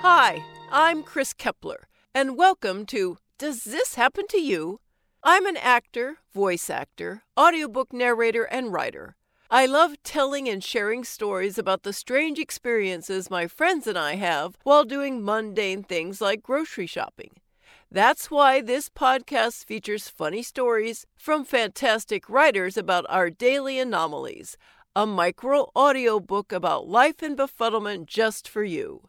Hi, I'm Chris Kepler, and welcome to Does This Happen to You? I'm an actor, voice actor, audiobook narrator, and writer. I love telling and sharing stories about the strange experiences my friends and I have while doing mundane things like grocery shopping. That's why this podcast features funny stories from fantastic writers about our daily anomalies, a micro audiobook about life and befuddlement just for you.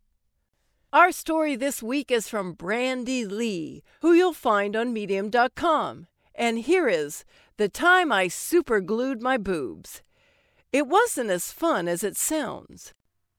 Our story this week is from Brandy Lee, who you'll find on Medium.com. And here is The Time I Superglued My Boobs. It wasn't as fun as it sounds.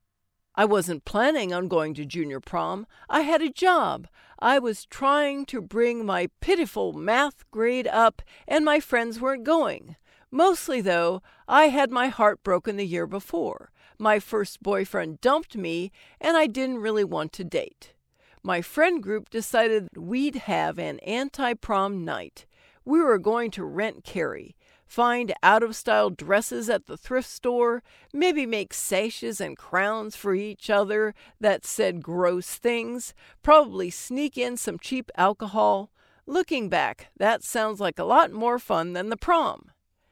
I wasn't planning on going to junior prom. I had a job. I was trying to bring my pitiful math grade up, and my friends weren't going. Mostly, though, I had my heart broken the year before. My first boyfriend dumped me, and I didn't really want to date. My friend group decided we'd have an anti-prom night. We were going to rent Carrie, find out-of-style dresses at the thrift store, maybe make sashes and crowns for each other that said gross things, probably sneak in some cheap alcohol. Looking back, that sounds like a lot more fun than the prom.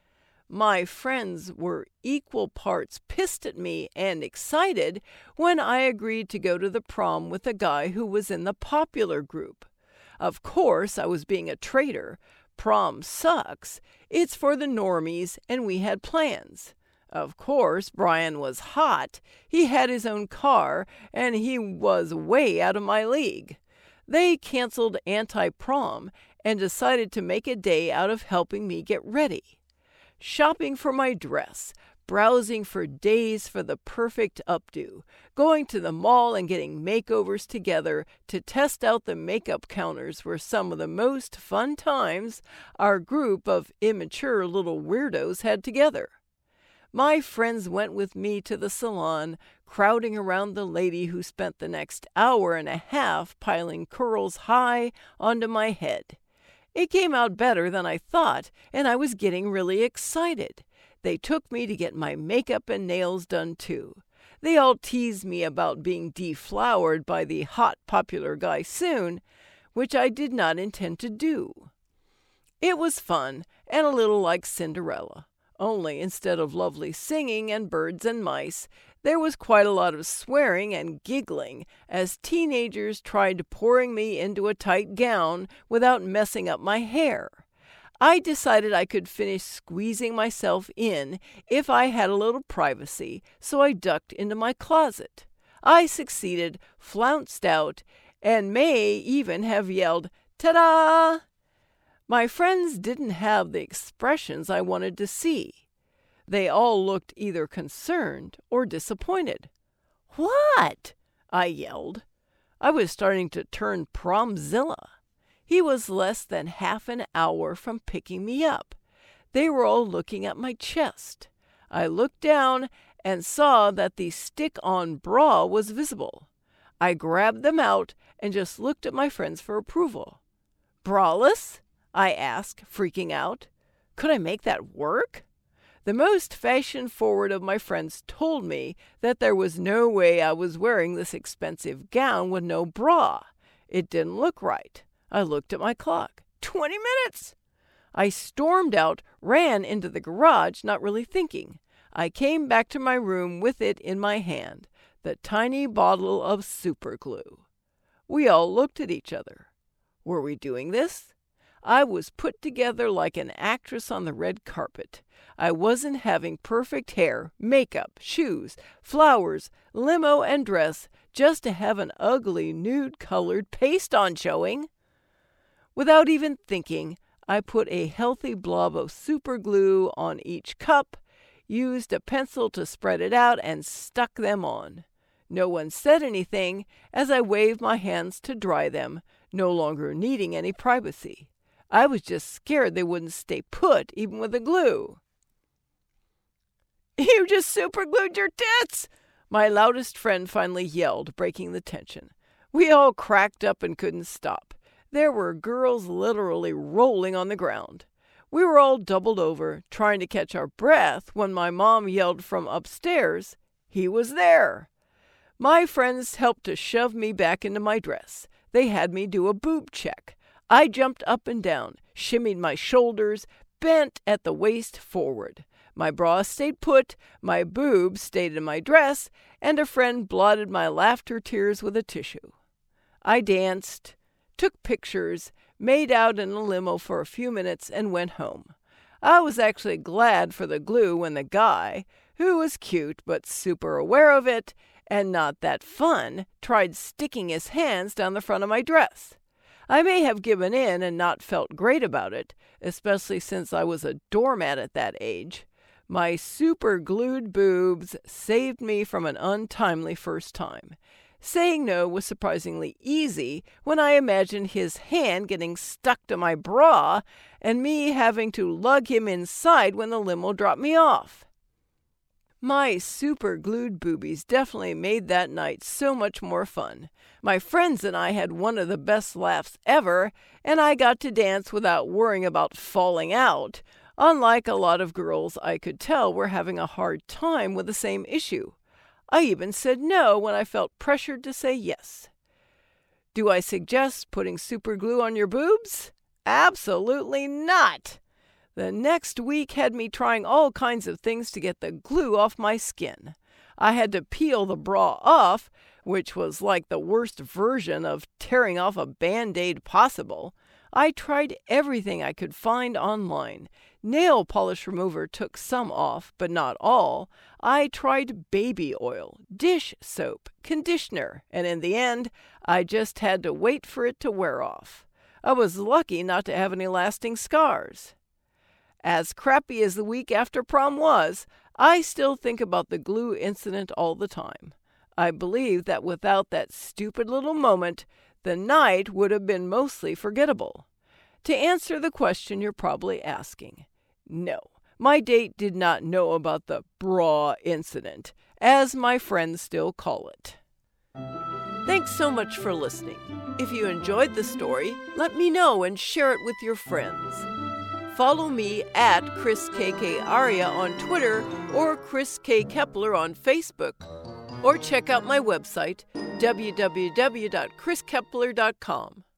My friends were equal parts pissed at me and excited when I agreed to go to the prom with a guy who was in the popular group. Of course, I was being a traitor. Prom sucks. It's for the normies, and we had plans. Of course, Brian was hot. He had his own car, and he was way out of my league. They canceled anti-prom and decided to make a day out of helping me get ready. Shopping for my dress, browsing for days for the perfect updo, going to the mall and getting makeovers together to test out the makeup counters were some of the most fun times our group of immature little weirdos had together. My friends went with me to the salon, crowding around the lady who spent the next hour and a half piling curls high onto my head. It came out better than I thought, and I was getting really excited. They took me to get my makeup and nails done, too. They all teased me about being deflowered by the hot popular guy soon, which I did not intend to do. It was fun, and a little like Cinderella. Only instead of lovely singing and birds and mice, there was quite a lot of swearing and giggling as teenagers tried pouring me into a tight gown without messing up my hair. I decided I could finish squeezing myself in if I had a little privacy, so I ducked into my closet. I succeeded, flounced out, and may even have yelled, "Ta-da!" My friends didn't have the expressions I wanted to see. They all looked either concerned or disappointed. "What?" I yelled. I was starting to turn Promzilla. He was less than half an hour from picking me up. They were all looking at my chest. I looked down and saw that the stick-on bra was visible. I grabbed them out and just looked at my friends for approval. "Braless?" I asked, freaking out. Could I make that work? The most fashion-forward of my friends told me that there was no way I was wearing this expensive gown with no bra. It didn't look right. I looked at my clock. 20 minutes! I stormed out, ran into the garage, not really thinking. I came back to my room with it in my hand, the tiny bottle of superglue. We all looked at each other. Were we doing this? I was put together like an actress on the red carpet. I wasn't having perfect hair, makeup, shoes, flowers, limo, and dress just to have an ugly nude-colored paste-on showing. Without even thinking, I put a healthy blob of superglue on each cup, used a pencil to spread it out, and stuck them on. No one said anything as I waved my hands to dry them, no longer needing any privacy. I was just scared they wouldn't stay put, even with the glue. "You just superglued your tits!" my loudest friend finally yelled, breaking the tension. We all cracked up and couldn't stop. There were girls literally rolling on the ground. We were all doubled over, trying to catch our breath when my mom yelled from upstairs, "He was there!" My friends helped to shove me back into my dress. They had me do a boob check. I jumped up and down, shimmied my shoulders, bent at the waist forward. My bra stayed put, my boobs stayed in my dress, and a friend blotted my laughter tears with a tissue. I danced, took pictures, made out in a limo for a few minutes, and went home. I was actually glad for the glue when the guy, who was cute but super aware of it, and not that fun, tried sticking his hands down the front of my dress. I may have given in and not felt great about it, especially since I was a doormat at that age. My super glued boobs saved me from an untimely first time. Saying no was surprisingly easy when I imagined his hand getting stuck to my bra and me having to lug him inside when the limo dropped me off. My super glued boobies definitely made that night so much more fun. My friends and I had one of the best laughs ever, and I got to dance without worrying about falling out, unlike a lot of girls I could tell were having a hard time with the same issue. I even said no when I felt pressured to say yes. Do I suggest putting super glue on your boobs? Absolutely not! The next week had me trying all kinds of things to get the glue off my skin. I had to peel the bra off, which was like the worst version of tearing off a Band-Aid possible. I tried everything I could find online. Nail polish remover took some off, but not all. I tried baby oil, dish soap, conditioner, and in the end, I just had to wait for it to wear off. I was lucky not to have any lasting scars. As crappy as the week after prom was, I still think about the glue incident all the time. I believe that without that stupid little moment, the night would have been mostly forgettable. To answer the question you're probably asking, no, my date did not know about the bra incident, as my friends still call it. Thanks so much for listening. If you enjoyed the story, let me know and share it with your friends. Follow me at Chris KK Aria on Twitter or Chris K. Kepler on Facebook, or check out my website, www.chriskepler.com.